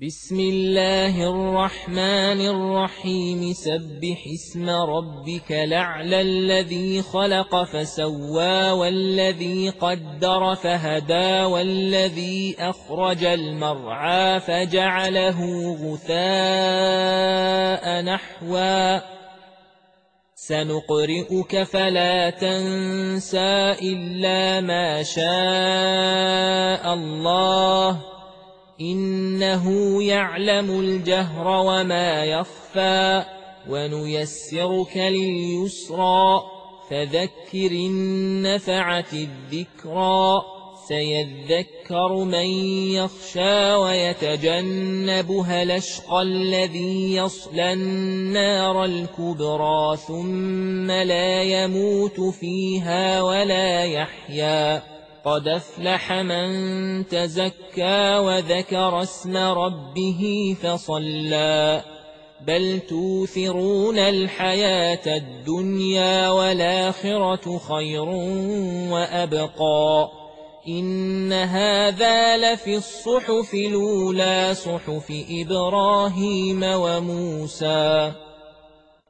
بسم الله الرحمن الرحيم سبح اسم ربك الأعلى الذي خلق فسوى والذي قدر فهدى والذي أخرج المرعى فجعله غثاء نحوا سنقرئك فلا تنسى إلا ما شاء الله إنه يعلم الجهر وما يخفى ونيسرك لليسرى فذكر إن نفعت الذكرى سيذكر من يخشى ويتجنبها الأشقى الذي يصلى النار الكبرى ثم لا يموت فيها ولا يحيا قد أفلح من تزكى وذكر اسم ربه فصلى بل توثرون الحياة الدنيا والآخرة خير وأبقى إن هذا لفي الصحف الأولى صحف إبراهيم وموسى